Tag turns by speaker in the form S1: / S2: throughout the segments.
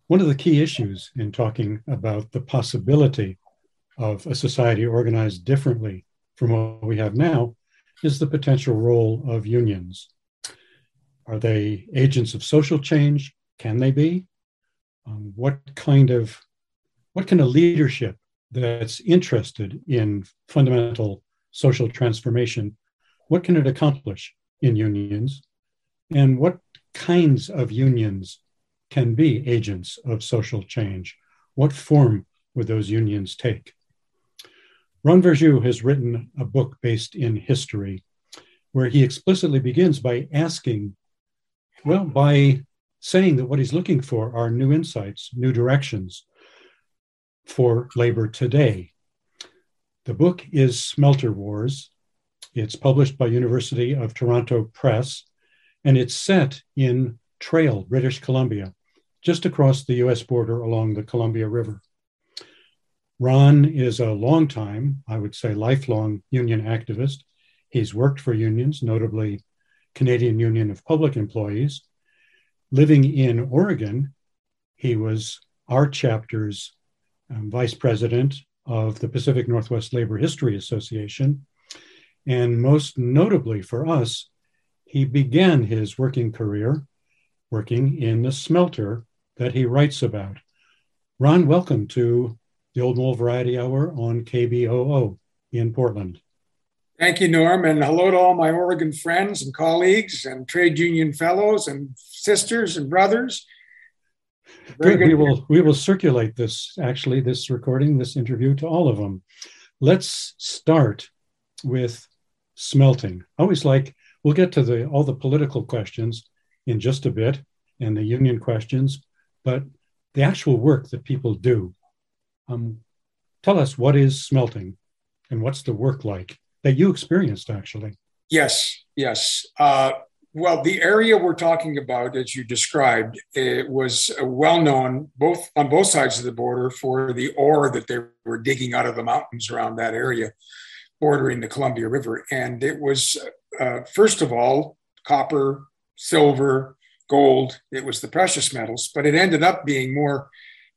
S1: One of the key issues in talking about the possibility of a society organized differently from what we have now is the potential role of unions. Are they agents of social change? Can they be? What kind of leadership that's interested in fundamental social transformation, what can it accomplish in unions? And what kinds of unions can be agents of social change? What form would those unions take? Ron Verjeux has written a book based in history where he explicitly begins by saying that what he's looking for are new insights, new directions for labor today. The book is Smelter Wars. It's published by University of Toronto Press, and it's set in Trail, British Columbia, just across the US border along the Columbia River. Ron is a longtime, I would say lifelong, union activist. He's worked for unions, notably Canadian Union of Public Employees. Living in Oregon, he was our chapter's vice president of the Pacific Northwest Labor History Association. And most notably for us, he began his working career working in the smelter that he writes about. Ron, welcome to the Old Mole Variety Hour on KBOO in Portland.
S2: Thank you, Norm, and hello to all my Oregon friends and colleagues and trade union fellows and sisters and brothers.
S1: Good. We will circulate this recording, this interview, to all of them. Let's start with smelting. We'll get to all the political questions in just a bit and the union questions, but the actual work that people do. Tell us, what is smelting and what's the work like that you experienced, actually?
S2: Yes. Well, the area we're talking about, as you described, it was well known on both sides of the border for the ore that they were digging out of the mountains around that area bordering the Columbia River. And it was, first of all, copper, silver, gold. It was the precious metals, but it ended up being more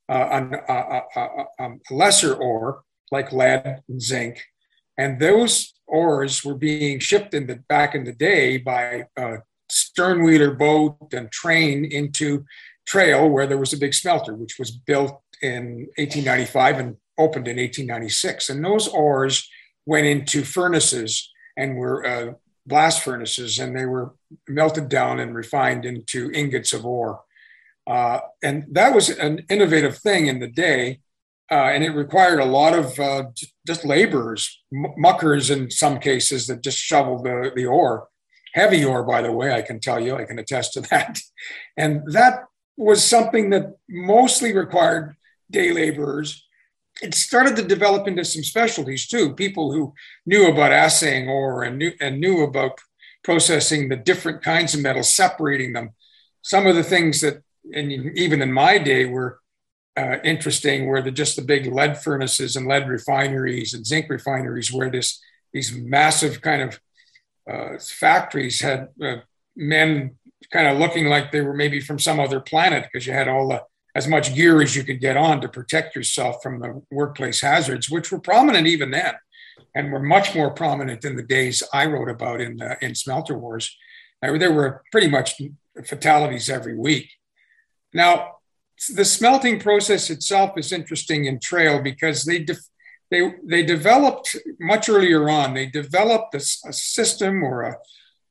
S2: a lesser ore like lead and zinc. And those ores were being shipped back in the day by stern-wheeler boat and train into Trail, where there was a big smelter, which was built in 1895 and opened in 1896. And those ores went into furnaces and were blast furnaces, and they were melted down and refined into ingots of ore. And that was an innovative thing in the day. And it required a lot of just laborers, muckers in some cases, that just shoveled the ore. Heavy ore, by the way, I can tell you, I can attest to that. And that was something that mostly required day laborers. It started to develop into some specialties too. People who knew about assaying ore and knew about processing the different kinds of metals, separating them. Some of the things that, and even in my day, were interesting were just the big lead furnaces and lead refineries and zinc refineries, where these massive kind of factories had men kind of looking like they were maybe from some other planet, because you had as much gear as you could get on to protect yourself from the workplace hazards, which were prominent even then, and were much more prominent in the days I wrote about in Smelter Wars. There were pretty much fatalities every week. Now, the smelting process itself is interesting in Trail because they developed much earlier on. They developed a system or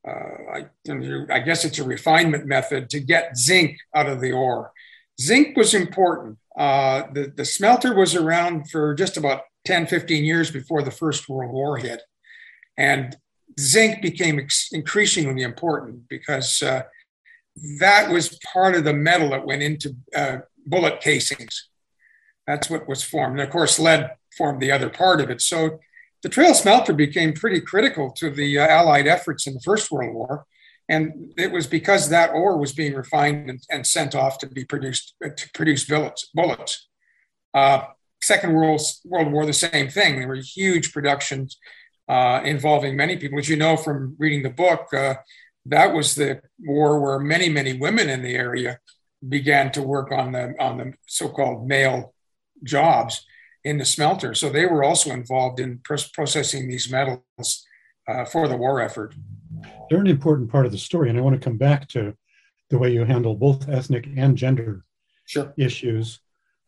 S2: I guess it's a refinement method to get zinc out of the ore. Zinc was important. The smelter was around for just about 10, 15 years before the First World War hit. And zinc became increasingly important because that was part of the metal that went into bullet casings. That's what was formed. And of course, lead formed the other part of it. So the Trail smelter became pretty critical to the Allied efforts in the First World War. And it was because that ore was being refined and sent off to produce bullets. Second World War, the same thing. There were huge productions involving many people. As you know from reading the book, that was the war where many, many women in the area began to work on the so-called male jobs in the smelter. So they were also involved in processing these metals for the war effort.
S1: They're an important part of the story, and I want to come back to the way you handle both ethnic and gender issues.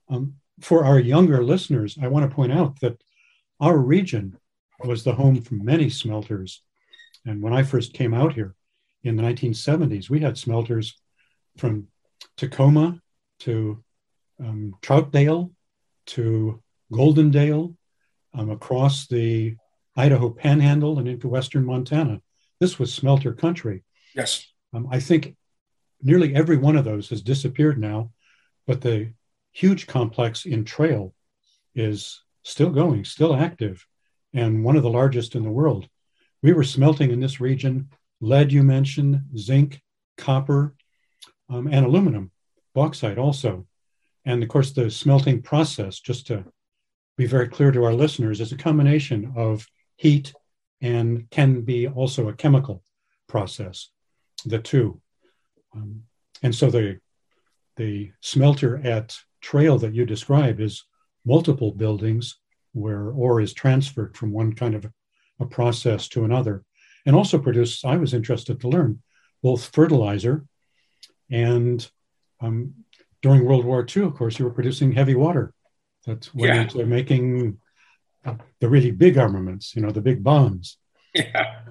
S1: For our younger listeners, I want to point out that our region was the home for many smelters. And when I first came out here in the 1970s, we had smelters from Tacoma to Troutdale to Goldendale, across the Idaho Panhandle and into western Montana. This was smelter country.
S2: Yes.
S1: I think nearly every one of those has disappeared now, but the huge complex in Trail is still going, still active, and one of the largest in the world. We were smelting in this region lead, you mentioned, zinc, copper, and aluminum, bauxite also. And of course, the smelting process, just to be very clear to our listeners, is a combination of heat and can be also a chemical process, the two. And so the smelter at Trail that you describe is multiple buildings where ore is transferred from one kind of a process to another, and also produce, I was interested to learn, both fertilizer and during World War II, of course, you were producing heavy water that went into making the really big armaments, the big bombs.
S2: Yeah.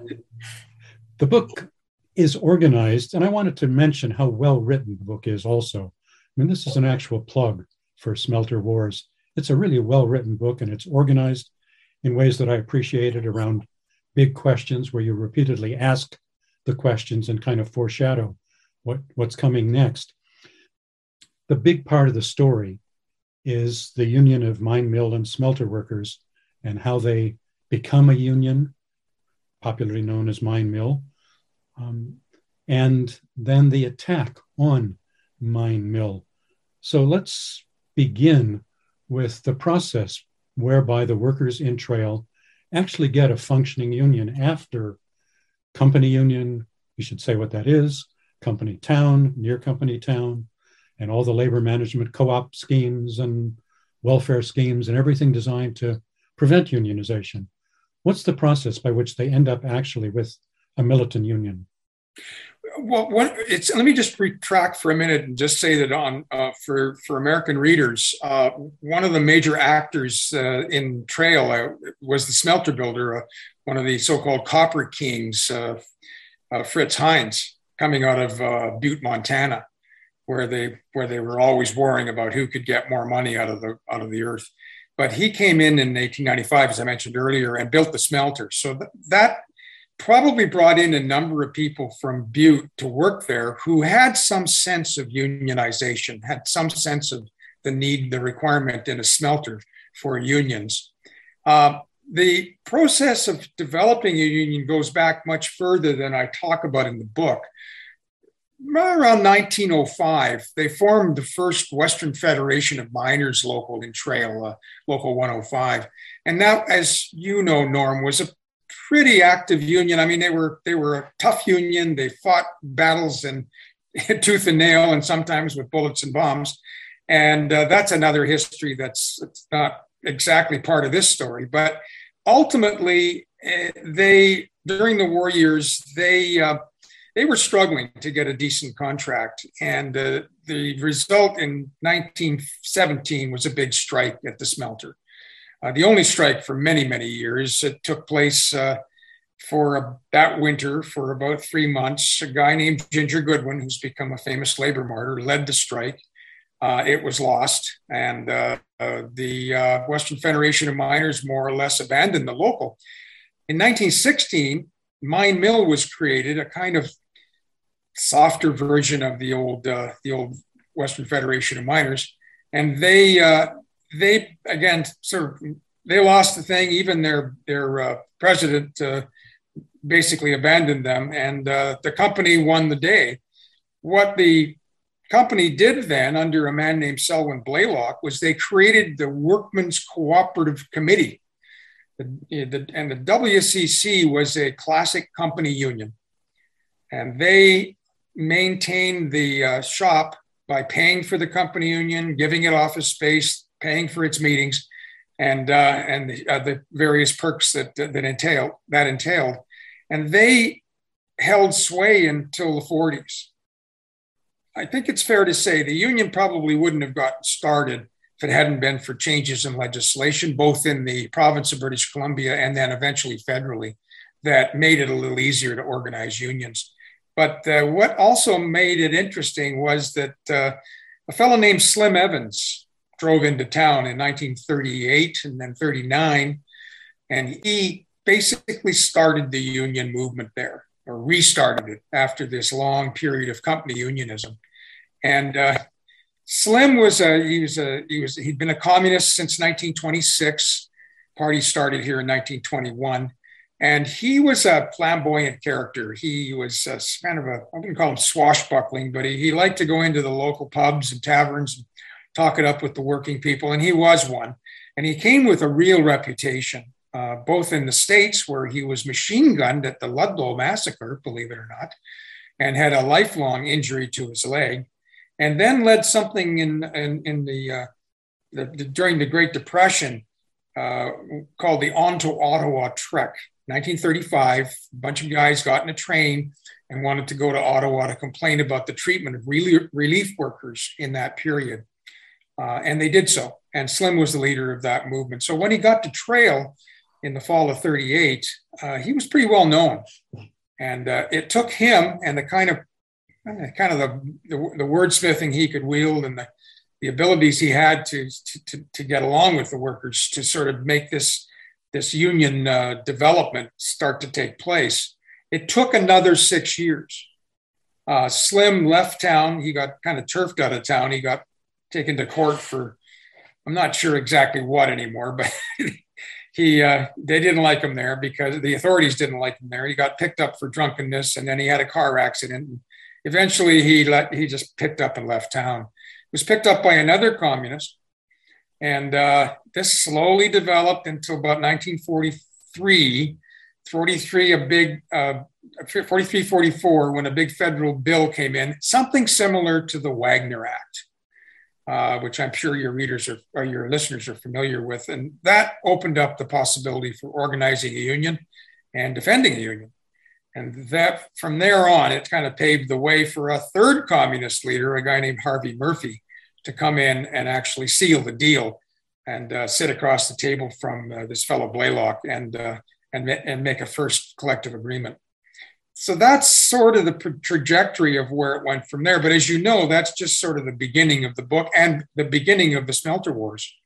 S1: The book is organized, and I wanted to mention how well written the book is also. I mean, this is an actual plug for Smelter Wars. It's a really well written book, and it's organized in ways that I appreciated around big questions where you repeatedly ask the questions and kind of foreshadow what's coming next. The big part of the story is the union of mine, mill, and smelter workers and how they become a union, popularly known as mine mill, and then the attack on mine mill. So let's begin with the process whereby the workers in Trail actually get a functioning union after company union, you should say what that is, company town, near company town, and all the labor management co-op schemes and welfare schemes and everything designed to prevent unionization. What's the process by which they end up actually with a militant union?
S2: Well, let me just retract for a minute and just say that for American readers, one of the major actors in Trail was the smelter builder, one of the so-called copper kings, Fritz Heinz, coming out of Butte, Montana, where they were always worrying about who could get more money out of the earth. But he came in 1895, as I mentioned earlier, and built the smelter. So that probably brought in a number of people from Butte to work there who had some sense of unionization, had some sense of the requirement in a smelter for unions. The process of developing a union goes back much further than I talk about in the book. Around 1905, they formed the first Western Federation of Miners local in Trail, Local 105. And that, as you know, Norm, was a pretty active union. I mean, they were a tough union. They fought battles and tooth and nail, and sometimes with bullets and bombs. And that's another history that's not exactly part of this story. But ultimately, during the war years, they were struggling to get a decent contract. And the result in 1917 was a big strike at the smelter. The only strike for many, many years. It took place that winter for about 3 months. A guy named Ginger Goodwin, who's become a famous labor martyr, led the strike. It was lost, and the Western Federation of Miners more or less abandoned the local. In 1916, Mine Mill was created, a kind of softer version of the old Western Federation of Miners, and they again they lost the thing. Even their president basically abandoned them, and the company won the day. What the company did then, under a man named Selwyn Blaylock, was they created the Workmen's Cooperative Committee. And the WCC was a classic company union. And they maintained the shop by paying for the company union, giving it office space, paying for its meetings, and the various perks that entailed. And they held sway until the 40s. I think it's fair to say the union probably wouldn't have gotten started if it hadn't been for changes in legislation, both in the province of British Columbia and then eventually federally, that made it a little easier to organize unions. But what also made it interesting was that a fellow named Slim Evans drove into town in 1938 and then 39, and he basically started the union movement there, or restarted it after this long period of company unionism. And Slim he'd been a communist since 1926. Party started here in 1921. And he was a flamboyant character. He was kind of I wouldn't call him swashbuckling, but he liked to go into the local pubs and taverns and talk it up with the working people. And he was one. And he came with a real reputation, both in the States, where he was machine gunned at the Ludlow massacre, believe it or not, and had a lifelong injury to his leg, and then led something during the Great Depression called the On to Ottawa Trek. 1935, a bunch of guys got in a train and wanted to go to Ottawa to complain about the treatment of relief workers in that period. And they did so. And Slim was the leader of that movement. So when he got to Trail in the fall of 38, he was pretty well known. And it took him and the kind of the wordsmithing he could wield and the abilities he had to get along with the workers to sort of make this union development start to take place. It took another 6 years. Slim left town. He got kind of turfed out of town. He got taken to court for, I'm not sure exactly what anymore, but they didn't like him there because the authorities didn't like him there. He got picked up for drunkenness, and then he had a car accident. And eventually he just picked up and left town. He was picked up by another communist. And this slowly developed until about 1943, 44, when a big federal bill came in, something similar to the Wagner Act, which I'm sure your readers or your listeners are familiar with. And that opened up the possibility for organizing a union and defending a union. And that from there on, it kind of paved the way for a third communist leader, a guy named Harvey Murphy, to come in and actually seal the deal and sit across the table from this fellow Blaylock and make a first collective agreement. So that's sort of the trajectory of where it went from there. But as you know, that's just sort of the beginning of the book and the beginning of the Smelter Wars.